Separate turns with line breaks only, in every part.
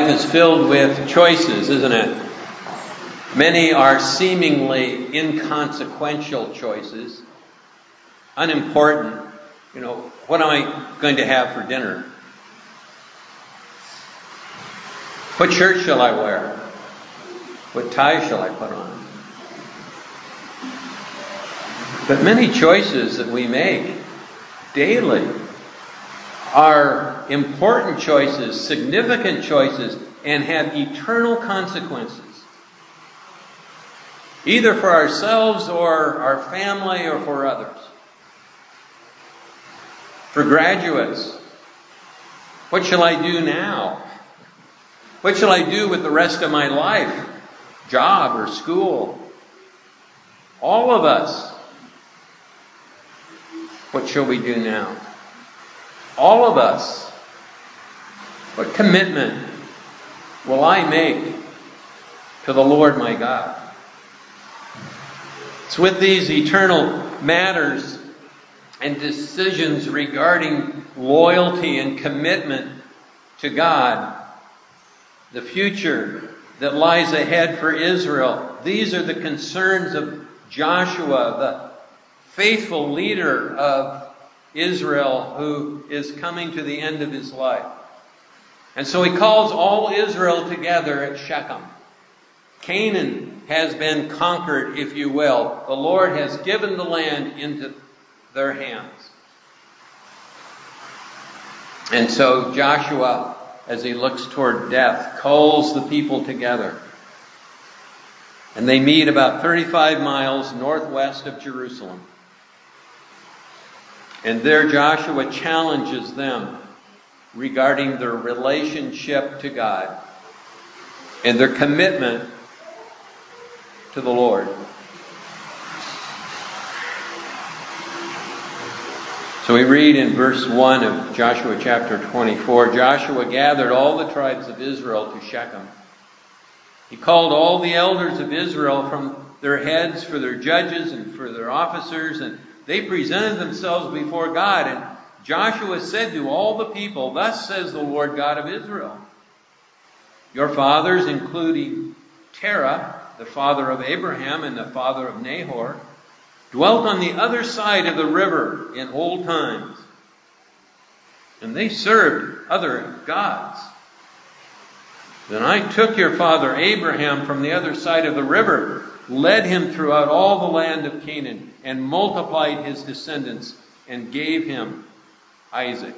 It's filled with choices, isn't it? Many are seemingly inconsequential choices, unimportant. What am I going to have for dinner? What shirt shall I wear? What tie shall I put on? But many choices that we make daily are important choices, significant choices, and have eternal consequences. Either for ourselves or our family or for others. For graduates, what shall I do now? What shall I do with the rest of my life? Job or school? All of us. What shall we do now? All of us. What commitment will I make to the Lord my God? It's with these eternal matters and decisions regarding loyalty and commitment to God, the future that lies ahead for Israel. These are the concerns of Joshua, the faithful leader of Israel who is coming to the end of his life. And so he calls all Israel together at Shechem. Canaan has been conquered, if you will. The Lord has given the land into their hands. And so Joshua, as he looks toward death, calls the people together. And they meet about 35 miles northwest of Jerusalem. And there Joshua challenges them regarding their relationship to God and their commitment to the Lord. So we read in verse 1 of Joshua chapter 24, Joshua gathered all the tribes of Israel to Shechem. He called all the elders of Israel from their heads for their judges and for their officers, and they presented themselves before God. And Joshua said to all the people, "Thus says the Lord God of Israel, your fathers, including Terah, the father of Abraham and the father of Nahor, dwelt on the other side of the river in old times. And they served other gods. Then I took your father Abraham from the other side of the river, led him throughout all the land of Canaan, and multiplied his descendants, and gave him Isaac."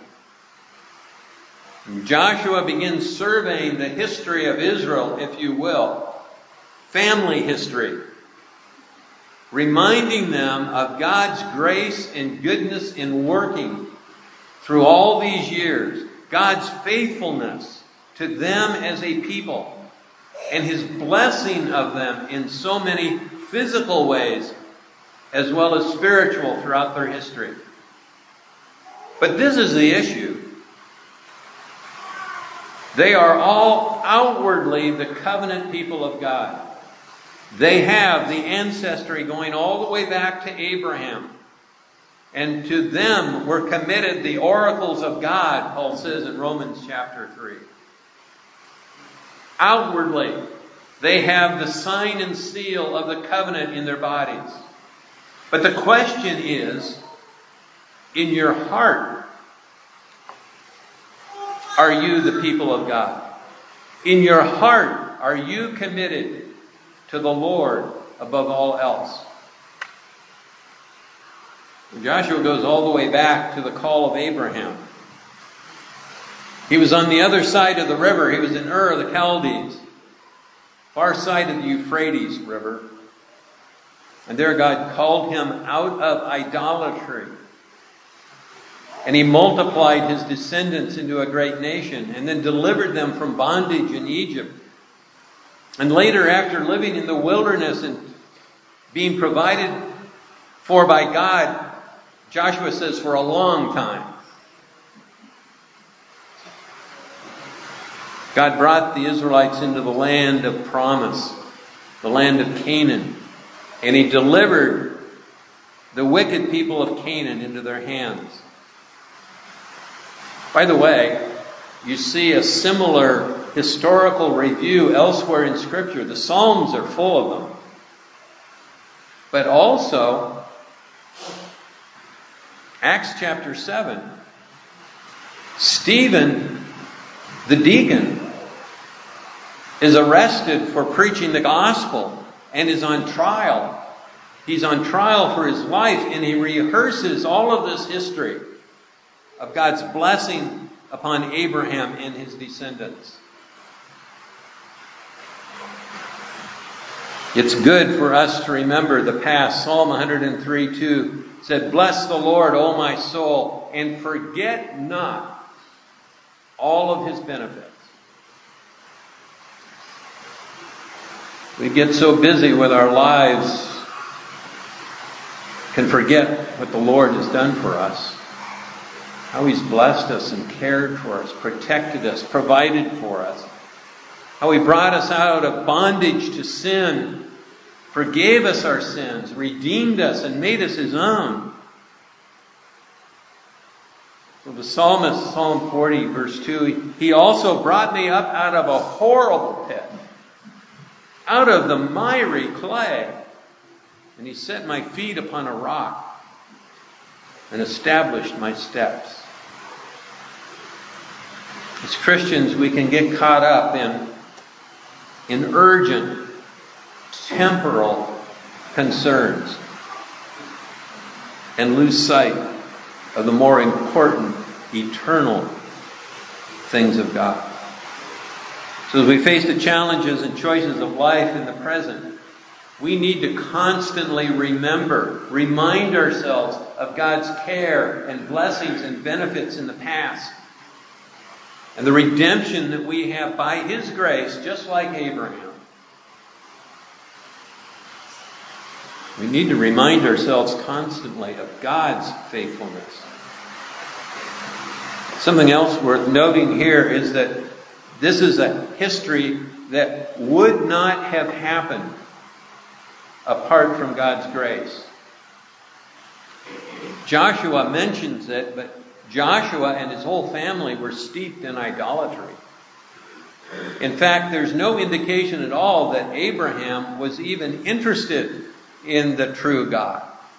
And Joshua begins surveying the history of Israel, if you will, family history, reminding them of God's grace and goodness in working through all these years, God's faithfulness to them as a people, and His blessing of them in so many physical ways as well as spiritual throughout their history. But this is the issue. They are all outwardly the covenant people of God. They have the ancestry going all the way back to Abraham. And to them were committed the oracles of God, Paul says in Romans chapter 3. Outwardly, they have the sign and seal of the covenant in their bodies. But the question is, in your heart, are you the people of God? In your heart, are you committed to the Lord above all else? Joshua goes all the way back to the call of Abraham. He was on the other side of the river. He was in Ur of the Chaldees, far side of the Euphrates River. And there God called him out of idolatry. And He multiplied his descendants into a great nation, and then delivered them from bondage in Egypt. And later, after living in the wilderness and being provided for by God, Joshua says, for a long time, God brought the Israelites into the land of promise, the land of Canaan, and He delivered the wicked people of Canaan into their hands. By the way, you see a similar historical review elsewhere in Scripture. The Psalms are full of them. But also, Acts chapter 7, Stephen, the deacon, is arrested for preaching the gospel and is on trial. He's on trial for his life, and he rehearses all of this history of God's blessing upon Abraham and his descendants. It's good for us to remember the past. Psalm 103:2 said, "Bless the Lord, O my soul, and forget not all of his benefits." We get so busy with our lives, can forget what the Lord has done for us. How he's blessed us and cared for us, protected us, provided for us. How he brought us out of bondage to sin, forgave us our sins, redeemed us, and made us his own. So the psalmist, Psalm 40, verse 2, he also brought me up out of a horrible pit, out of the miry clay, and he set my feet upon a rock and established my steps. As Christians, we can get caught up in urgent, temporal concerns and lose sight of the more important, eternal things of God. So as we face the challenges and choices of life in the present, we need to constantly remind ourselves of God's care and blessings and benefits in the past, and the redemption that we have by his grace, just like Abraham. We need to remind ourselves constantly of God's faithfulness. Something else worth noting here is that this is a history that would not have happened apart from God's grace. Joshua mentions it, but Joshua and his whole family were steeped in idolatry. In fact, there's no indication at all that Abraham was even interested in the true God.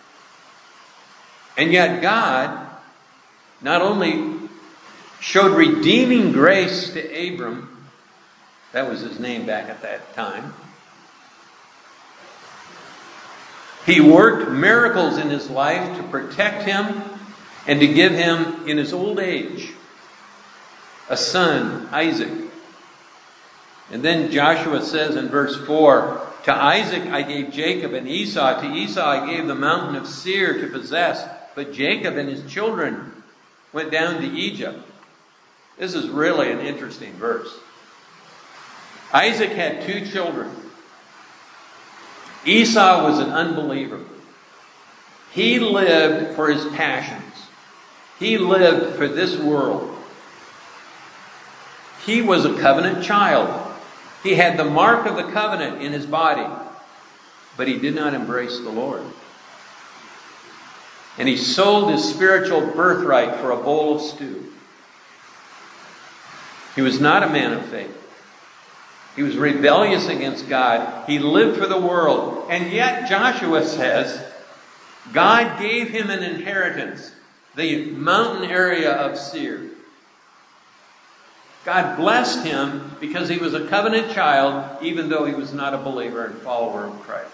And yet God not only showed redeeming grace to Abram, that was his name back at that time, he worked miracles in his life to protect him and to give him, in his old age, a son, Isaac. And then Joshua says in verse 4, "To Isaac I gave Jacob and Esau. To Esau I gave the mountain of Seir to possess. But Jacob and his children went down to Egypt." This is really an interesting verse. Isaac had 2 children. Esau was an unbeliever. He lived for his passions. He lived for this world. He was a covenant child. He had the mark of the covenant in his body, but he did not embrace the Lord. And he sold his spiritual birthright for a bowl of stew. He was not a man of faith. He was rebellious against God. He lived for the world. And yet Joshua says, God gave him an inheritance, the mountain area of Seir. God blessed him because he was a covenant child, even though he was not a believer and follower of Christ.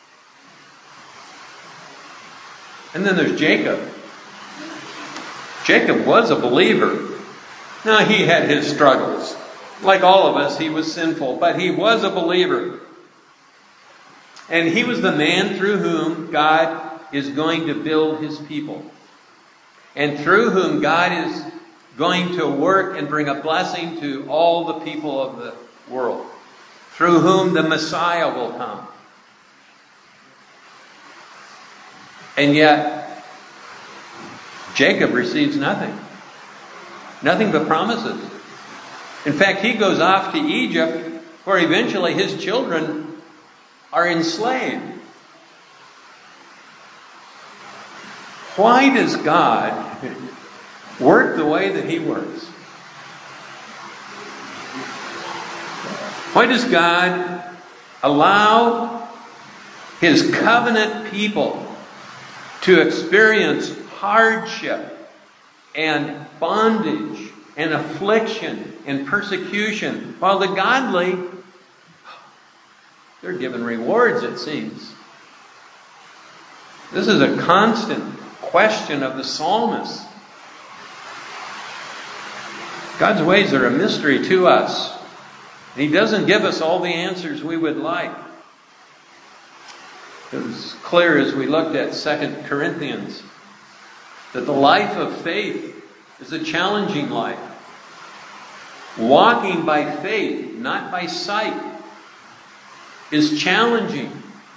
And then there's Jacob. Jacob was a believer. Now, he had his struggles. Like all of us, he was sinful, but he was a believer. And he was the man through whom God is going to build his people, and through whom God is going to work and bring a blessing to all the people of the world, through whom the Messiah will come. And yet, Jacob receives nothing. Nothing but promises. In fact, he goes off to Egypt, where eventually his children are enslaved. Why does God work the way that he works? Why does God allow His covenant people to experience hardship and bondage and affliction and persecution, while the godly, they're given rewards, it seems? This is a constant question of the psalmist. God's ways are a mystery to us. He doesn't give us all the answers we would like. It was clear as we looked at 2 Corinthians that the life of faith is a challenging life. Walking by faith, not by sight, is challenging.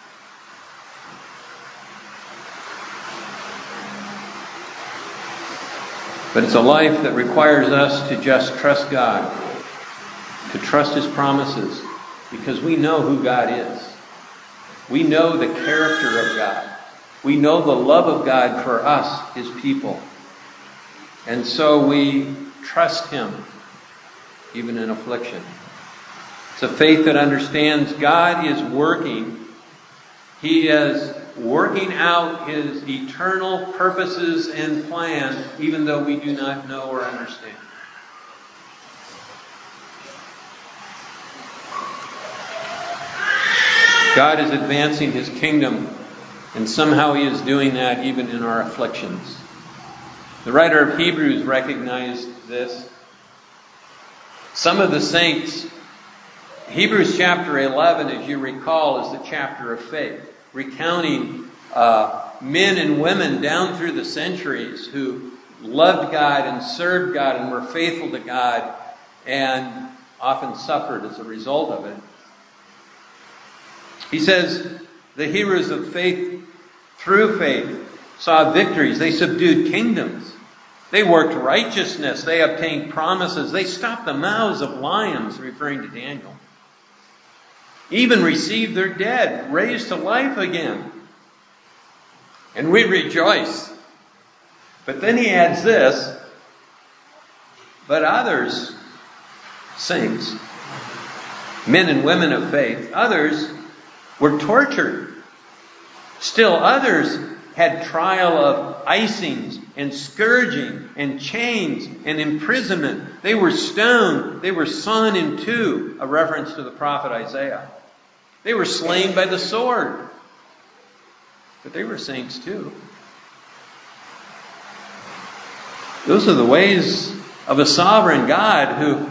But it's a life that requires us to just trust God, to trust His promises, because we know who God is. We know the character of God. We know the love of God for us, His people. And so we trust Him, even in affliction. It's a faith that understands God is working. He is working out His eternal purposes and plan, even though we do not know or understand. God is advancing His kingdom, and somehow He is doing that even in our afflictions. The writer of Hebrews recognized this. Some of the saints, Hebrews chapter 11, as you recall, is the chapter of faith, recounting men and women down through the centuries who loved God and served God and were faithful to God and often suffered as a result of it. He says, the heroes of faith, through faith, saw victories. They subdued kingdoms. They worked righteousness. They obtained promises. They stopped the mouths of lions, referring to Daniel. Even received their dead, raised to life again. And we rejoice. But then he adds this, but others, saints, men and women of faith, others were tortured. Still others had trial of icings and scourging and chains and imprisonment. They were stoned. They were sawn in two, a reference to the prophet Isaiah. They were slain by the sword. But they were saints too. Those are the ways of a sovereign God who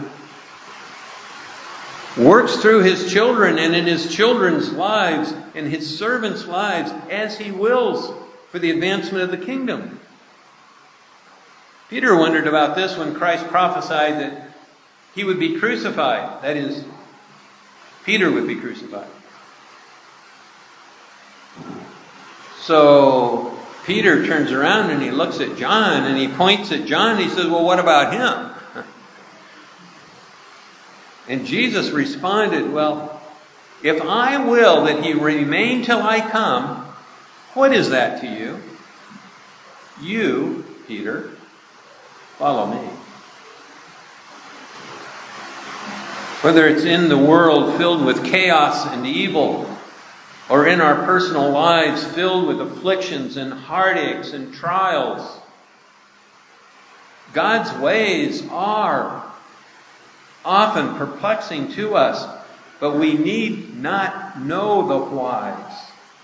works through His children and in His children's lives and His servants' lives as He wills for the advancement of the kingdom. Peter wondered about this when Christ prophesied that He would be crucified. That is, Peter would be crucified. So Peter turns around and he looks at John and he points at John and he says, well, what about him? And Jesus responded, well, if I will that he remain till I come, what is that to you? You, Peter, follow me. Whether it's in the world filled with chaos and evil, or in our personal lives filled with afflictions and heartaches and trials, God's ways are often perplexing to us, but we need not know the whys.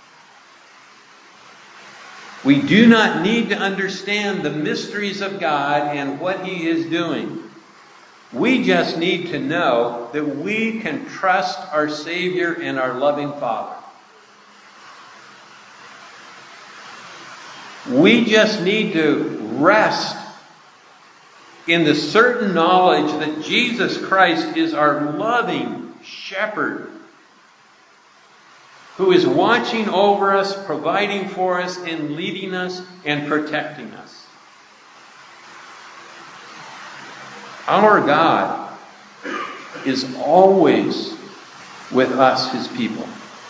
We do not need to understand the mysteries of God and what He is doing. We just need to know that we can trust our Savior and our loving Father. We just need to rest in the certain knowledge that Jesus Christ is our loving shepherd who is watching over us, providing for us, and leading us and protecting us. Our God is always with us, His people.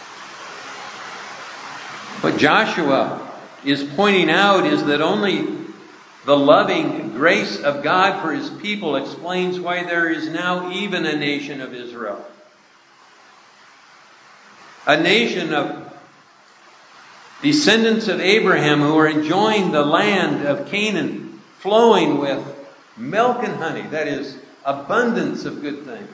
What Joshua is pointing out is that only the loving grace of God for His people explains why there is now even a nation of Israel. a nation of descendants of Abraham who are enjoying the land of Canaan, flowing with milk and honey, that is, abundance of good things.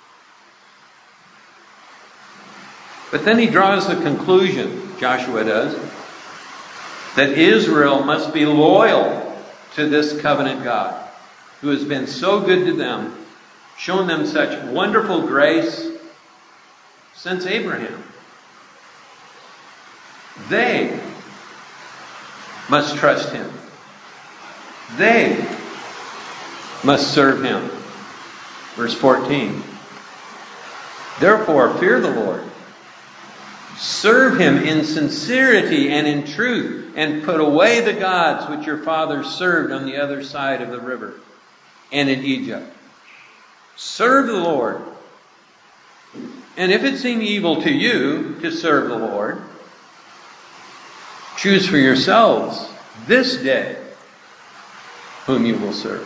But then he draws the conclusion, Joshua does, that Israel must be loyal to this covenant God who has been so good to them, shown them such wonderful grace since Abraham. They must trust him. They must serve him. Verse 14. Therefore, fear the Lord. Serve him in sincerity and in truth, and put away the gods which your fathers served on the other side of the river and in Egypt. Serve the Lord. And if it seem evil to you to serve the Lord, choose for yourselves this day whom you will serve.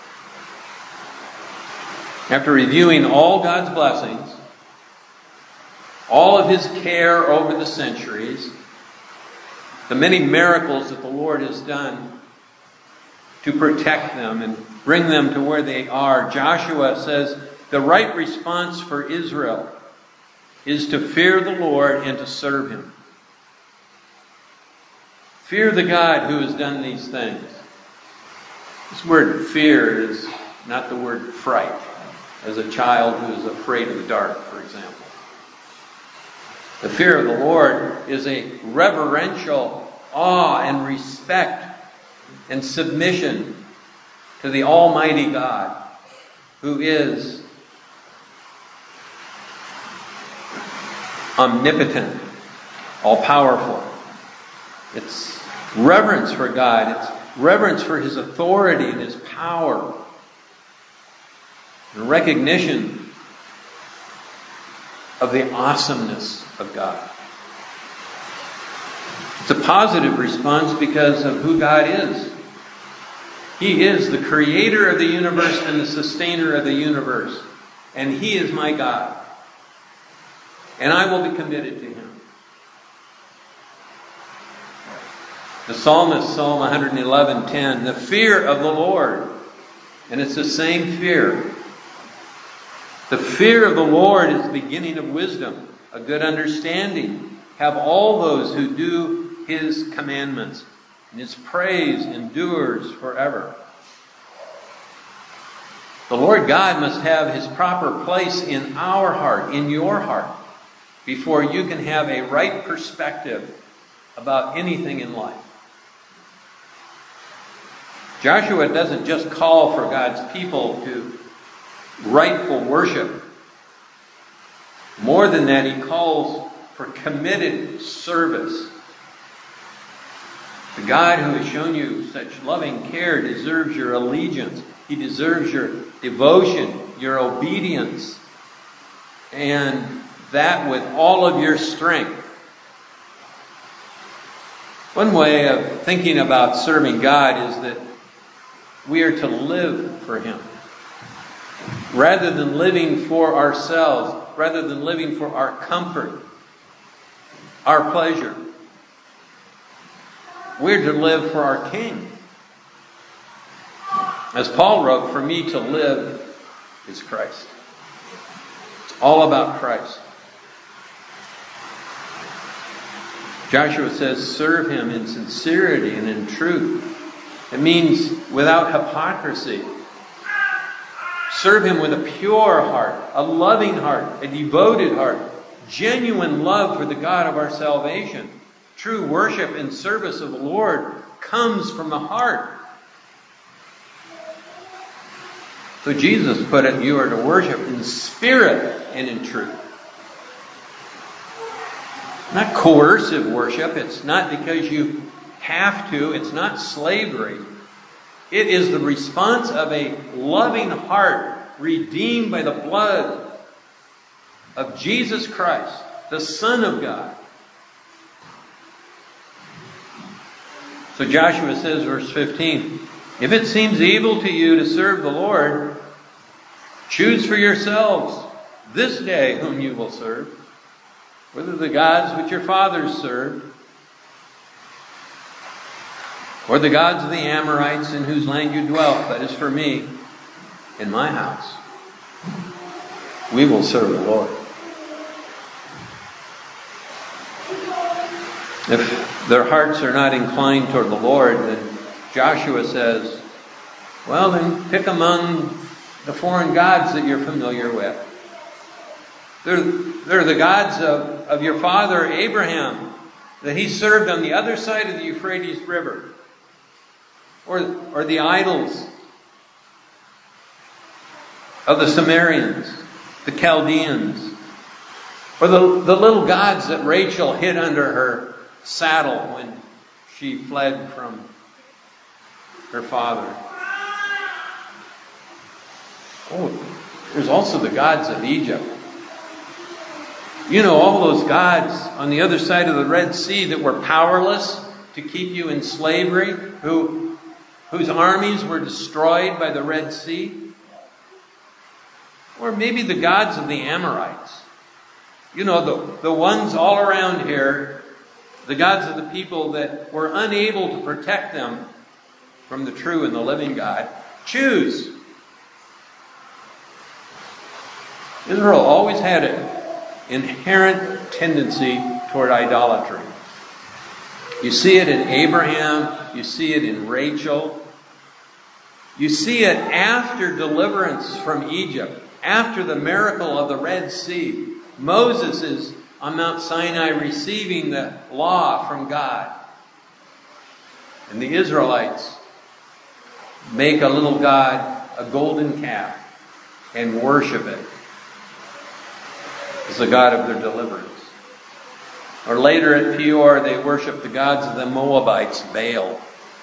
After reviewing all God's blessings, all of his care over the centuries, the many miracles that the Lord has done to protect them and bring them to where they are, Joshua says the right response for Israel is to fear the Lord and to serve him. Fear the God who has done these things. This word fear is not the word fright, as a child who is afraid of the dark, for example. The fear of the Lord is a reverential awe and respect and submission to the Almighty God, who is omnipotent, all-powerful. It's reverence for God. It's reverence for his authority and his power. And recognition of the awesomeness of God. It's a positive response because of who God is. He is the creator of the universe and the sustainer of the universe. And he is my God. And I will be committed to him. The psalmist, Psalm 111:10, the fear of the Lord. And it's the same fear. The fear of the Lord is the beginning of wisdom, a good understanding. Have all those who do his commandments, and his praise endures forever. The Lord God must have his proper place in our heart, in your heart, before you can have a right perspective about anything in life. Joshua doesn't just call for God's people to rightful worship. More than that, he calls for committed service. The God who has shown you such loving care deserves your allegiance. He deserves your devotion, your obedience, and that with all of your strength. One way of thinking about serving God is that we are to live for him. Rather than living for ourselves, rather than living for our comfort, our pleasure, we're to live for our King. As Paul wrote, for me to live is Christ. It's all about Christ. Joshua says, serve him in sincerity and in truth. It means without hypocrisy. Serve him with a pure heart, a loving heart, a devoted heart, genuine love for the God of our salvation. True worship and service of the Lord comes from the heart. So Jesus put it, you are to worship in spirit and in truth. Not coercive worship. It's not because you have to. It's not slavery. It is the response of a loving heart redeemed by the blood of Jesus Christ, the Son of God. So Joshua says, verse 15, if it seems evil to you to serve the Lord, choose for yourselves this day whom you will serve. whether the gods which your fathers served, or the gods of the Amorites in whose land you dwelt, but as for me and my house, we will serve the Lord. If their hearts are not inclined toward the Lord, then Joshua says, well, then pick among the foreign gods that you're familiar with. They're the gods of your father Abraham, that he served on the other side of the Euphrates River. Or the idols of the Sumerians, the Chaldeans, or the little gods that Rachel hid under her saddle when she fled from her father. Oh, there's also the gods of Egypt. You know, all those gods on the other side of the Red Sea that were powerless to keep you in slavery, whose armies were destroyed by the Red Sea. Or maybe the gods of the Amorites. You know, the ones all around here, the gods of the people that were unable to protect them from the true and the living God. Choose. Israel always had an inherent tendency toward idolatry. You see it in Abraham, you see it in Rachel. You see it after deliverance from Egypt, after the miracle of the Red Sea. Moses is on Mount Sinai receiving the law from God. And the Israelites make a little god, a golden calf, and worship it as the God of their deliverance. Or later at Peor, they worship the gods of the Moabites, Baal.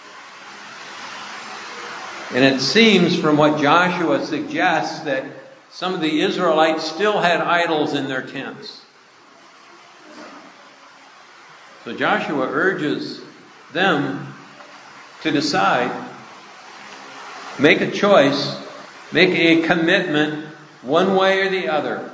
And it seems from what Joshua suggests that some of the Israelites still had idols in their tents. So Joshua urges them to decide, make a choice, make a commitment one way or the other.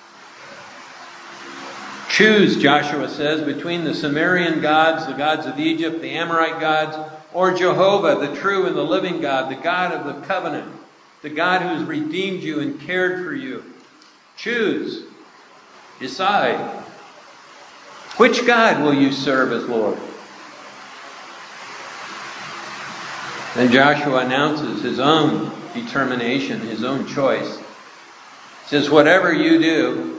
Choose, Joshua says, between the Sumerian gods, the gods of Egypt, the Amorite gods, or Jehovah, the true and the living God, the God of the covenant, the God who has redeemed you and cared for you. Choose. Decide. Which God will you serve as Lord? Then Joshua announces his own determination, his own choice. He says, whatever you do,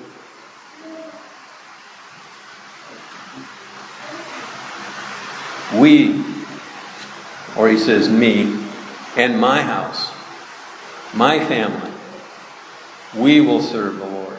we, or he says me, and my house, my family, we will serve the Lord.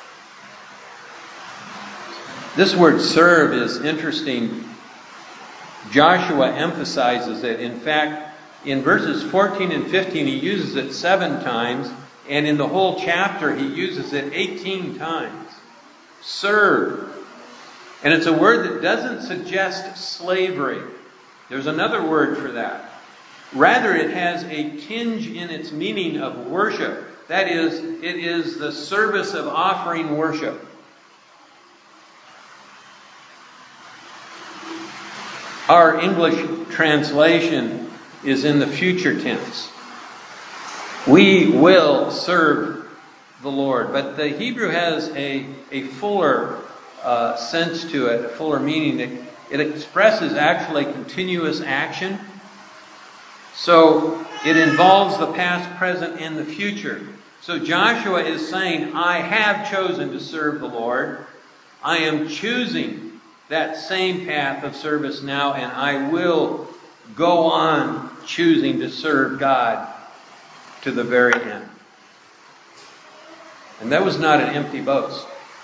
This word serve is interesting. Joshua emphasizes it. In fact, in verses 14 and 15, he uses it 7 times, and in the whole chapter, he uses it 18 times. Serve. And it's a word that doesn't suggest slavery. There's another word for that. Rather, it has a tinge in its meaning of worship. That is, it is the service of offering worship. Our English translation is in the future tense. We will serve the Lord. But the Hebrew has a fuller sense to it, a fuller meaning. It expresses actually continuous action. So it involves the past, present, and the future. So Joshua is saying, I have chosen to serve the Lord. I am choosing that same path of service now, and I will go on choosing to serve God to the very end. And that was not an empty boast.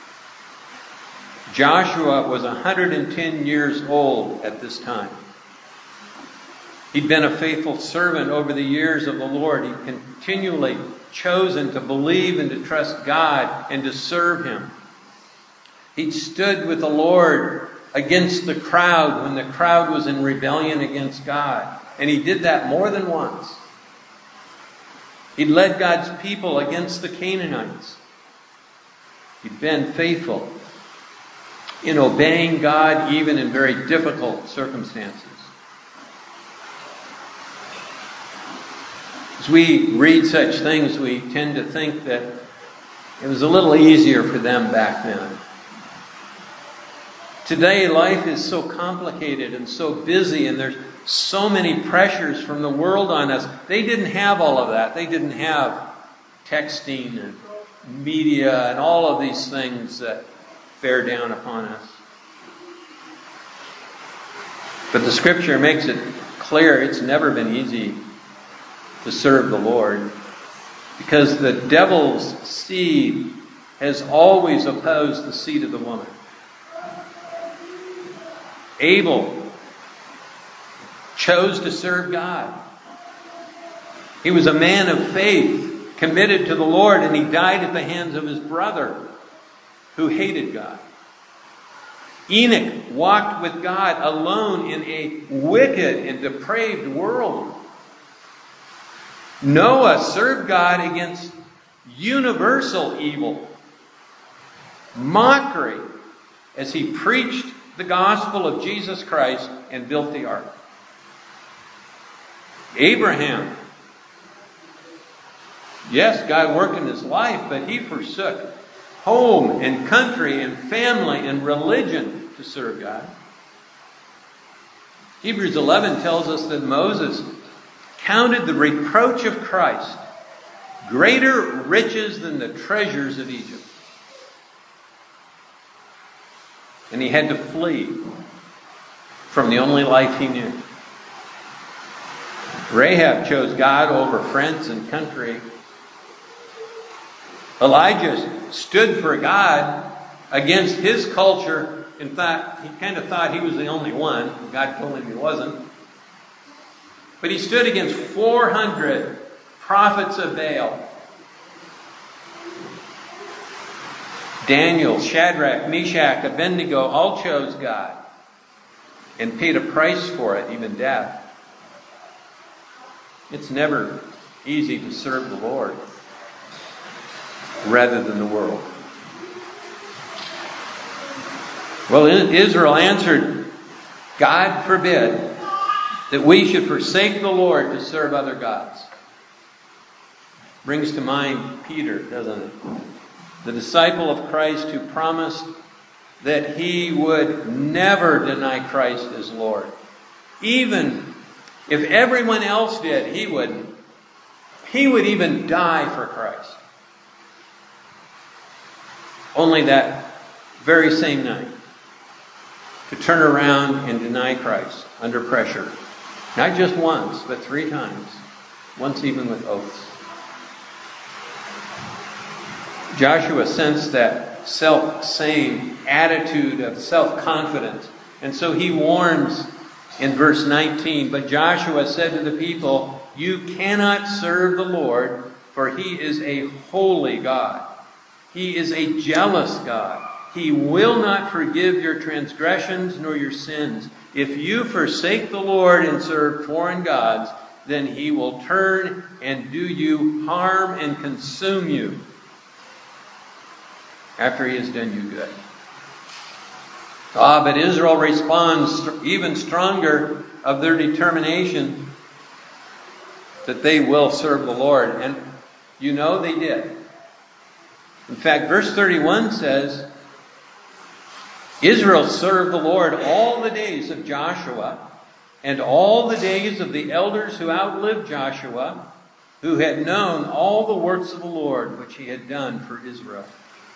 Joshua was 110 years old at this time. He'd been a faithful servant over the years of the Lord. He'd continually chosen to believe and to trust God and to serve Him. He'd stood with the Lord against the crowd when the crowd was in rebellion against God. And he did that more than once. He'd led God's people against the Canaanites. He'd been faithful. in obeying God even in very difficult circumstances. As we read such things, we tend to think that it was a little easier for them back then. Today, life is so complicated and so busy, and there's so many pressures from the world on us. They didn't have all of that. They didn't have texting and media and all of these things that bear down upon us. But the Scripture makes it clear it's never been easy to serve the Lord, because the devil's seed has always opposed the seed of the woman. Abel chose to serve God. He was a man of faith, committed to the Lord, and he died at the hands of his brother, who hated God. Enoch walked with God alone in a wicked and depraved world. Noah served God against universal evil, mockery, as he preached the gospel of Jesus Christ and built the ark. Abraham, yes, God worked in his life, but he forsook home and country and family and religion to serve God. Hebrews 11 tells us that Moses counted the reproach of Christ greater riches than the treasures of Egypt. And he had to flee from the only life he knew. Rahab chose God over friends and country. Elijah stood for God against his culture. In fact, he kind of thought he was the only one. God told him he wasn't. But he stood against 400 prophets of Baal. Daniel, Shadrach, Meshach, Abednego all chose God and paid a price for it, even death. It's never easy to serve the Lord rather than the world. Well, Israel answered, God forbid that we should forsake the Lord to serve other gods. Brings to mind Peter, doesn't it? The disciple of Christ who promised that he would never deny Christ as Lord. Even if everyone else did, he wouldn't. He would even die for Christ. Only that very same night to turn around and deny Christ under pressure. Not just once, but 3 times. Once even with oaths. Joshua sensed that self-same attitude of self-confidence. And so he warns in verse 19, but Joshua said to the people, you cannot serve the Lord, for he is a holy God. He is a jealous God. He will not forgive your transgressions nor your sins. If you forsake the Lord and serve foreign gods, then he will turn and do you harm and consume you after he has done you good. But Israel responds even stronger of their determination that they will serve the Lord. And you know they did. In fact, verse 31 says, Israel served the Lord all the days of Joshua and all the days of the elders who outlived Joshua, who had known all the works of the Lord which he had done for Israel.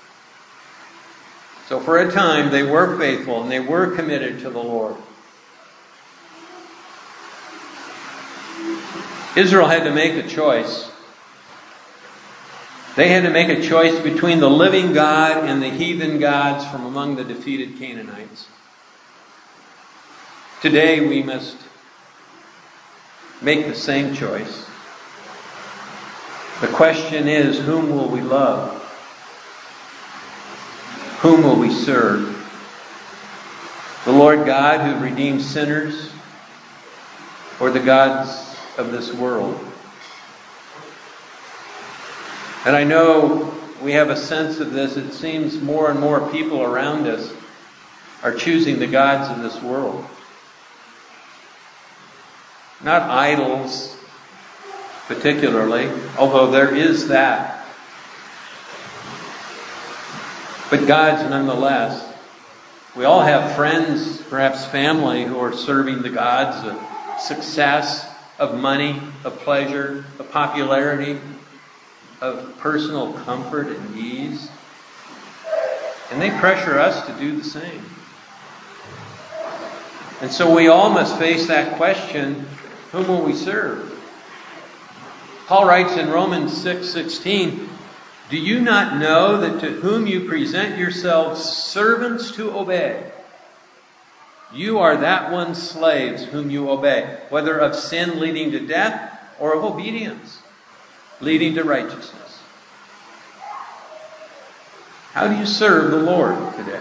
So for a time they were faithful and they were committed to the Lord. Israel had to make a choice. They had to make a choice between the living God and the heathen gods from among the defeated Canaanites. Today we must make the same choice. The question is, whom will we love? Whom will we serve? The Lord God who redeems sinners, or the gods of this world? And I know we have a sense of this. It seems more and more people around us are choosing the gods of this world. Not idols, particularly, although there is that. But gods nonetheless. We all have friends, perhaps family, who are serving the gods of success, of money, of pleasure, of popularity, of personal comfort and ease. And they pressure us to do the same. And so we all must face that question, whom will we serve? Paul writes in Romans 6:16, do you not know that to whom you present yourselves servants to obey, you are that one's slaves whom you obey, whether of sin leading to death or of obedience leading to righteousness? How do you serve the Lord today?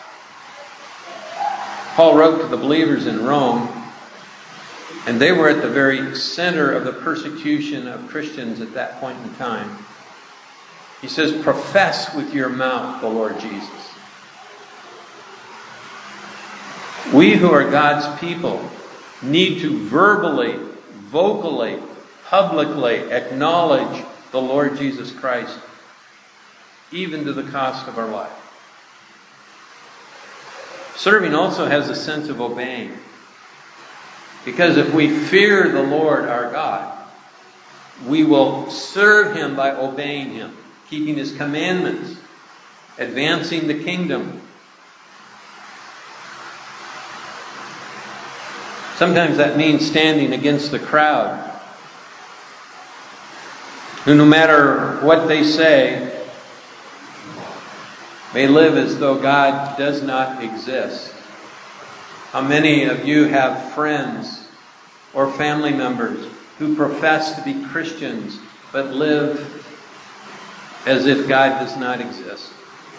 Paul wrote to the believers in Rome, and they were at the very center of the persecution of Christians at that point in time. He says, profess with your mouth the Lord Jesus. We who are God's people need to verbally, vocally, publicly acknowledge the Lord Jesus Christ, even to the cost of our life. Serving also has a sense of obeying. Because if we fear the Lord our God, we will serve Him by obeying Him, keeping His commandments, advancing the kingdom. Sometimes that means standing against the crowd, who no matter what they say, may live as though God does not exist. How many of you have friends or family members who profess to be Christians but live as if God does not exist?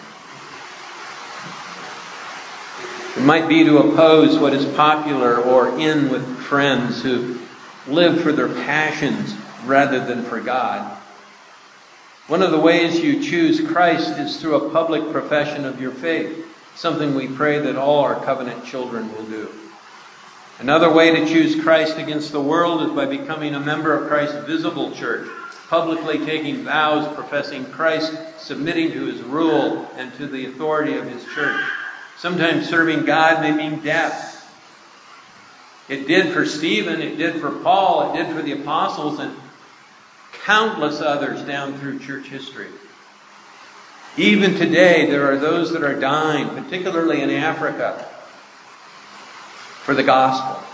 It might be to oppose what is popular or in with friends who live for their passions rather than for God. One of the ways you choose Christ is through a public profession of your faith, something we pray that all our covenant children will do. Another way to choose Christ against the world is by becoming a member of Christ's visible church, publicly taking vows, professing Christ, submitting to His rule and to the authority of His church. Sometimes serving God may mean death. It did for Stephen, it did for Paul, it did for the apostles, and countless others down through church history. Even today, there are those that are dying, particularly in Africa, for the gospel.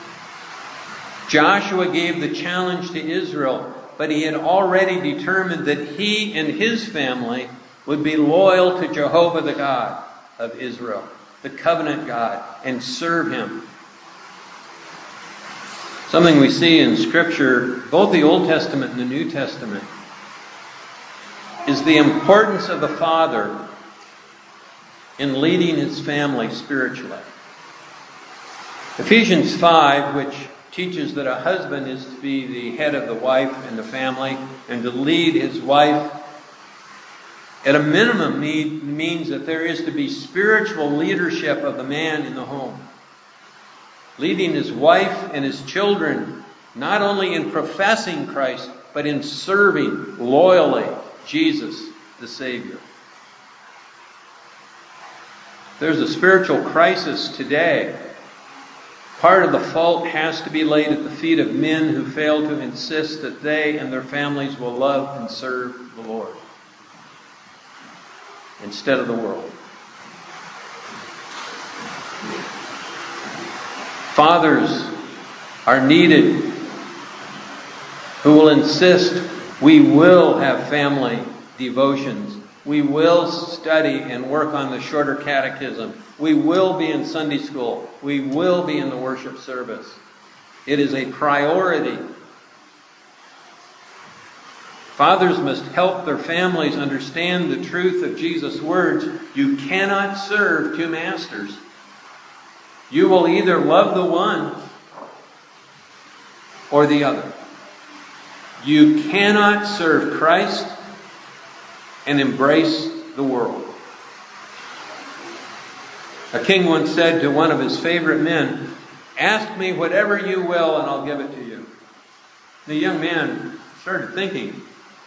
Joshua gave the challenge to Israel, but he had already determined that he and his family would be loyal to Jehovah, the God of Israel, the covenant God, and serve Him. Something we see in Scripture, both the Old Testament and the New Testament, is the importance of the father in leading his family spiritually. Ephesians 5, which teaches that a husband is to be the head of the wife and the family and to lead his wife, at a minimum means that there is to be spiritual leadership of the man in the home, leading his wife and his children, not only in professing Christ, but in serving loyally Jesus, the Savior. There's a spiritual crisis today. Part of the fault has to be laid at the feet of men who fail to insist that they and their families will love and serve the Lord instead of the world. Fathers are needed who will insist we will have family devotions. We will study and work on the shorter catechism. We will be in Sunday school. We will be in the worship service. It is a priority. Fathers must help their families understand the truth of Jesus' words. You cannot serve two masters. You will either love the one or the other. You cannot serve Christ and embrace the world. A king once said to one of his favorite men, "Ask me whatever you will and I'll give it to you." The young man started thinking,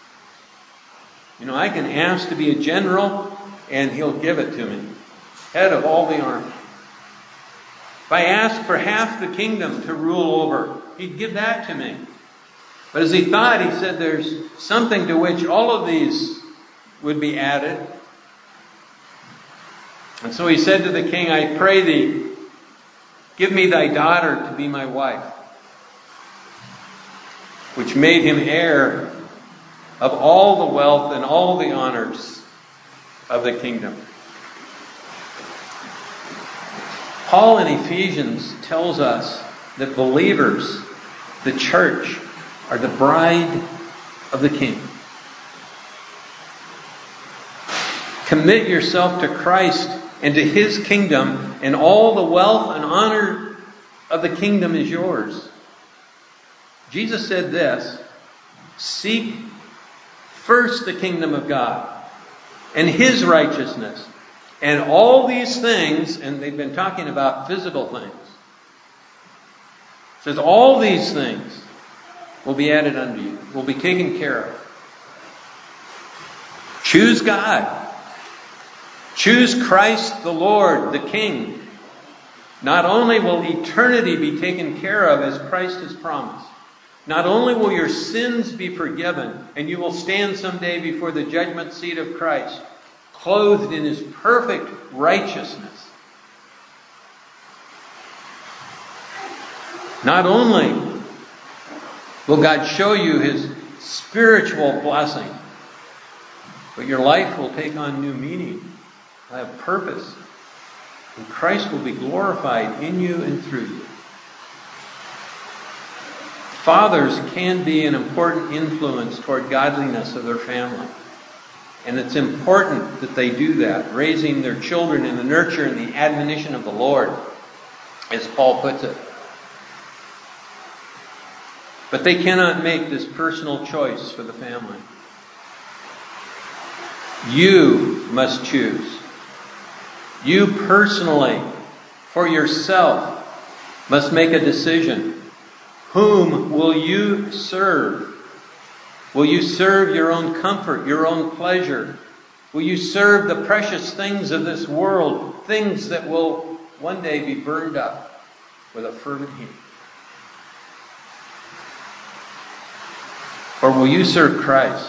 I can ask to be a general and he'll give it to me. Head of all the army. If I ask for half the kingdom to rule over, he'd give that to me. But as he thought, he said, there's something to which all of these would be added. And so he said to the king, "I pray thee, give me thy daughter to be my wife," which made him heir of all the wealth and all the honors of the kingdom. Paul in Ephesians tells us that believers, the church, are the bride of the King. Commit yourself to Christ and to His kingdom, and all the wealth and honor of the kingdom is yours. Jesus said this, "Seek first the kingdom of God and His righteousness, and all these things," and they've been talking about physical things. It says, all these things will be added unto you, will be taken care of. Choose God. Choose Christ the Lord, the King. Not only will eternity be taken care of as Christ has promised, not only will your sins be forgiven, and you will stand someday before the judgment seat of Christ, clothed in His perfect righteousness. Not only will God show you His spiritual blessing, but your life will take on new meaning, will have purpose, and Christ will be glorified in you and through you. Fathers can be an important influence toward godliness of their family. And it's important that they do that, raising their children in the nurture and the admonition of the Lord, as Paul puts it. But they cannot make this personal choice for the family. You must choose. You personally, for yourself, must make a decision. Whom will you serve? Will you serve your own comfort, your own pleasure? Will you serve the precious things of this world, things that will one day be burned up with a fervent heat? Or will you serve Christ,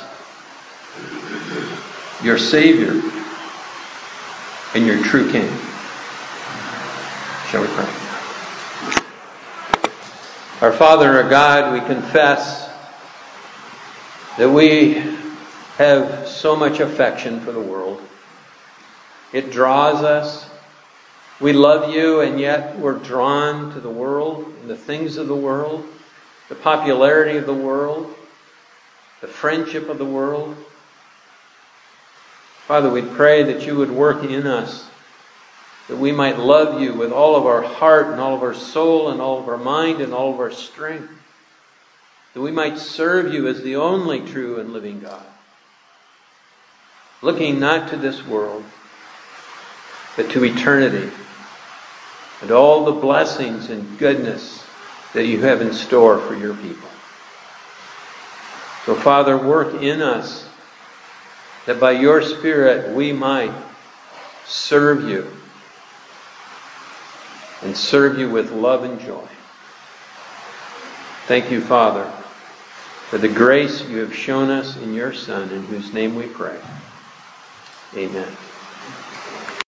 your Savior, and your true King? Shall we pray? Our Father, our God, we confess that we have so much affection for the world. It draws us. We love you, and yet we're drawn to the world and the things of the world, the popularity of the world, the friendship of the world. Father, we pray that you would work in us, that we might love you with all of our heart and all of our soul and all of our mind and all of our strength, that we might serve you as the only true and living God, looking not to this world, but to eternity and all the blessings and goodness that you have in store for your people. So, Father, work in us that by your Spirit we might serve you and serve you with love and joy. Thank you, Father, for the grace you have shown us in your Son, in whose name we pray. Amen.